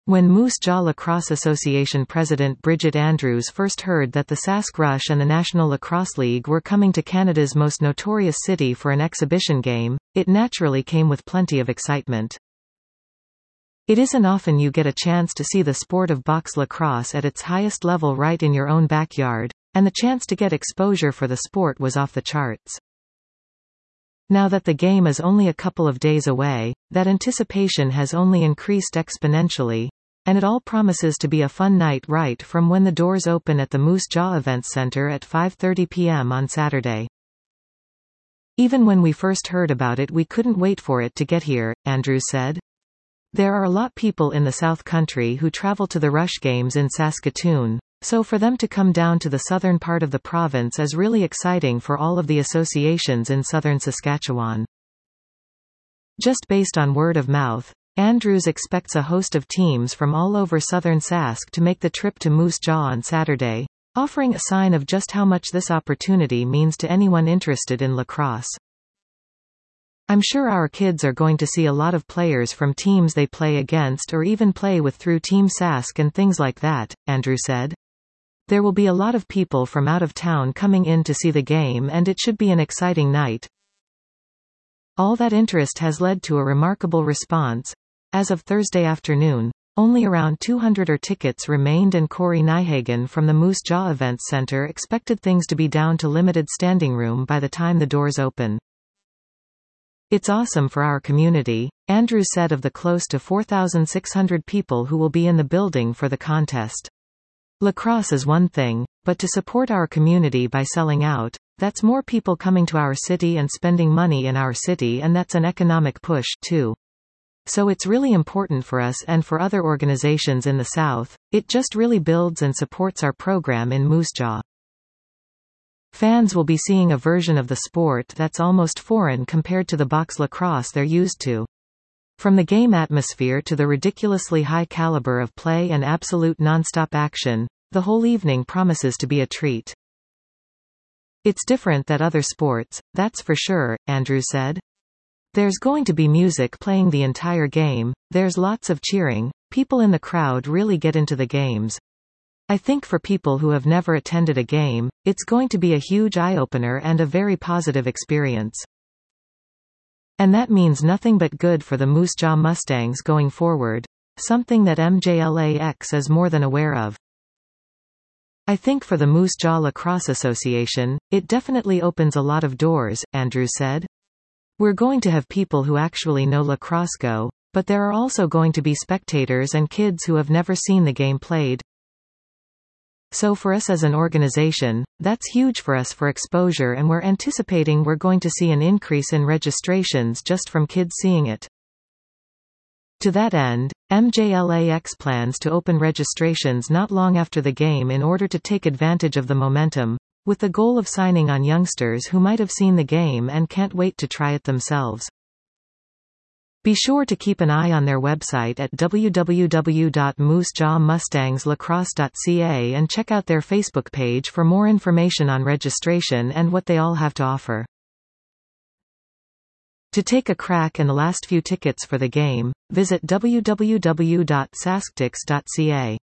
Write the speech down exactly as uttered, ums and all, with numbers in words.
When Moose Jaw Lacrosse Association President Bridget Andrews first heard that the Sask Rush and the National Lacrosse League were coming to Canada's most notorious city for an exhibition game, it naturally came with plenty of excitement. It isn't often you get a chance to see the sport of box lacrosse at its highest level right in your own backyard, and the chance to get exposure for the sport was off the charts. Now that the game is only a couple of days away, that anticipation has only increased exponentially, and it all promises to be a fun night right from when the doors open at the Moose Jaw Events Centre at five thirty p m on Saturday. Even when we first heard about it we couldn't wait for it to get here, Andrews said. There are a lot people in the South Country who travel to the Rush Games in Saskatoon, so for them to come down to the southern part of the province is really exciting for all of the associations in southern Saskatchewan. Just based on word of mouth, Andrews expects a host of teams from all over southern Sask to make the trip to Moose Jaw on Saturday, offering a sign of just how much this opportunity means to anyone interested in lacrosse. I'm sure our kids are going to see a lot of players from teams they play against or even play with through Team Sask and things like that, Andrew said. There will be a lot of people from out of town coming in to see the game and it should be an exciting night. All that interest has led to a remarkable response. As of Thursday afternoon, only around two hundred or tickets remained and Corey Nyhagen from the Moose Jaw Events Centre expected things to be down to limited standing room by the time the doors open. It's awesome for our community, Andrews said of the close to four thousand six hundred people who will be in the building for the contest. Lacrosse is one thing, but to support our community by selling out, that's more people coming to our city and spending money in our city, and that's an economic push, too. So it's really important for us and for other organizations in the South. It just really builds and supports our program in Moose Jaw. Fans will be seeing a version of the sport that's almost foreign compared to the box lacrosse they're used to. From the game atmosphere to the ridiculously high caliber of play and absolute non-stop action, the whole evening promises to be a treat. It's different than other sports, that's for sure, Andrews said. There's going to be music playing the entire game, there's lots of cheering, people in the crowd really get into the games. I think for people who have never attended a game, it's going to be a huge eye-opener and a very positive experience. And that means nothing but good for the Moose Jaw Mustangs going forward, something that M J L A X is more than aware of. I think for the Moose Jaw Lacrosse Association, it definitely opens a lot of doors, Andrews said. We're going to have people who actually know lacrosse go, but there are also going to be spectators and kids who have never seen the game played. So for us as an organization, that's huge for us for exposure, and we're anticipating we're going to see an increase in registrations just from kids seeing it. To that end, M J L A X plans to open registrations not long after the game in order to take advantage of the momentum, with the goal of signing on youngsters who might have seen the game and can't wait to try it themselves. Be sure to keep an eye on their website at w w w dot moose jaw mustangs lacrosse dot c a and check out their Facebook page for more information on registration and what they all have to offer. To take a crack in the last few tickets for the game, visit w w w dot sasktics dot c a.